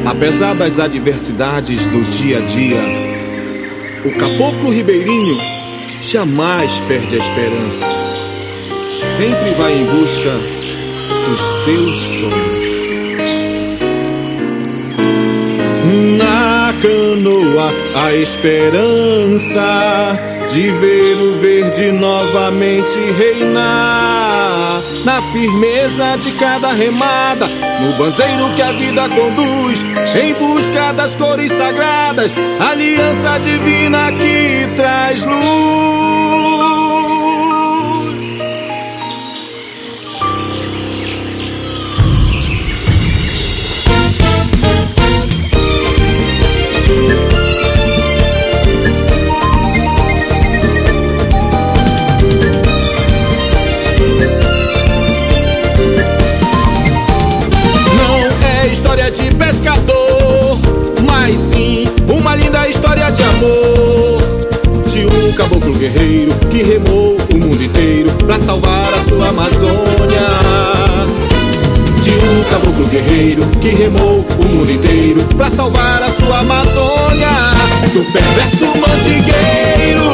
Apesar das adversidades do dia a dia, o caboclo ribeirinho jamais perde a esperança. Sempre vai em busca dos seus sonhos. Na canoa a esperança de ver o verde novamente reinar, na firmeza de cada remada, no banzeiro que a vida conduz, em busca das cores sagradas, aliança divina que traz luz. História de pescador, mas sim uma linda história de amor, de um caboclo guerreiro que remou o mundo inteiro pra salvar a sua Amazônia. De um caboclo guerreiro que remou o mundo inteiro pra salvar a sua Amazônia. Do perverso mandingueiro,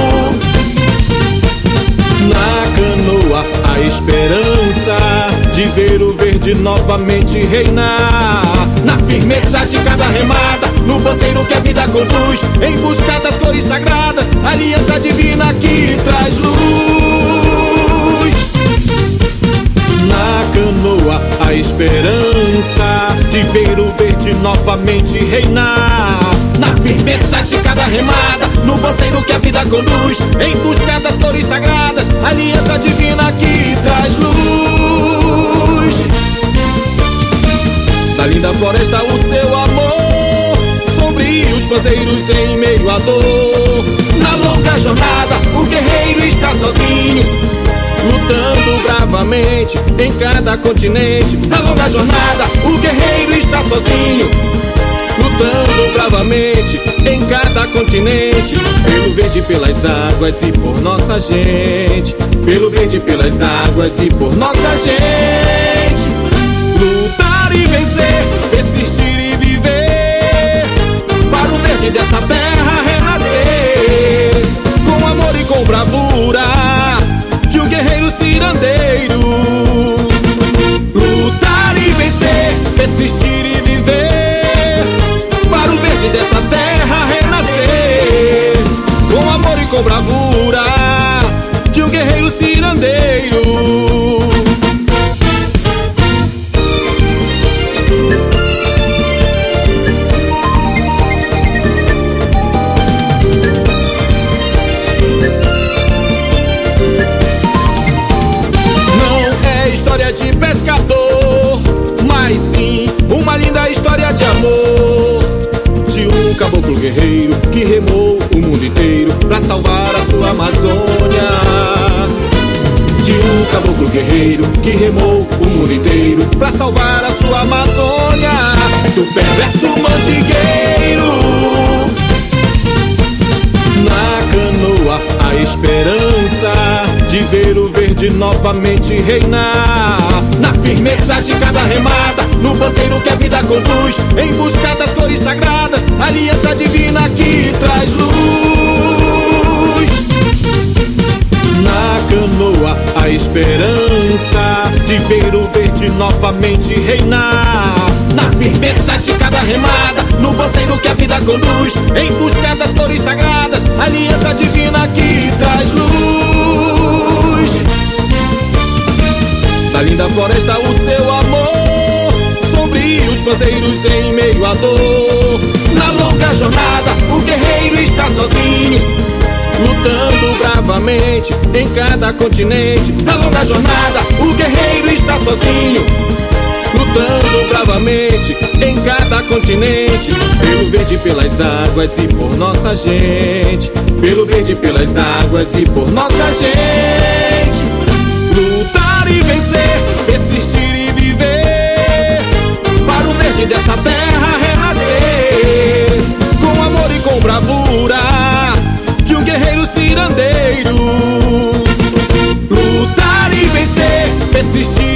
na canoa a esperança de ver o verde novamente reinar, na firmeza de cada remada, no banzeiro que a vida conduz, em busca das cores sagradas, aliança divina que traz luz. Na canoa a esperança de ver o verde novamente reinar, na firmeza de cada remada, no banzeiro que a vida conduz, em busca das cores sagradas, aliança divina que traz luz. Da linda floresta o seu amor, sombria os banzeiros em meio à dor. Na longa jornada o guerreiro está sozinho, lutando bravamente em cada continente. Na longa jornada o guerreiro está sozinho, lutando bravamente em cada continente. Pelo verde, pelas águas e por nossa gente. Pelo verde, pelas águas e por nossa gente. Lutar e vencer, persistir e viver, para o verde dessa terra renascer, com amor e com bravura de um guerreiro cirandeiro. Lutar e vencer, persistir e viver, para o verde dessa terra renascer, com amor e com bravura de um guerreiro cirandeiro. História de pescador, mas sim uma linda história de amor, de um caboclo guerreiro que remou o mundo inteiro pra salvar a sua Amazônia. De um caboclo guerreiro que remou o mundo inteiro pra salvar a sua Amazônia. Do perverso mandingueiro, na canoa a esperança de ver o verde novamente reinar, na firmeza de cada remada, no banzeiro que a vida conduz, em busca das cores sagradas, aliança divina que traz luz. Na canoa a esperança de ver o verde novamente reinar, na firmeza de cada remada, no banzeiro que a vida conduz, em busca das cores sagradas, aliança divina que traz luz. Da linda floresta o seu amor, sombria os banzeiros em meio à dor. Na longa jornada o guerreiro está sozinho, lutando bravamente em cada continente. Na longa jornada o guerreiro está sozinho, lutando bravamente em cada continente. Pelo verde, pelas águas e por nossa gente. Pelo verde, pelas águas e por nossa gente. Lutar e vencer, persistir e viver, para o verde dessa terra renascer, com amor e com bravura de um guerreiro cirandeiro. Lutar e vencer, persistir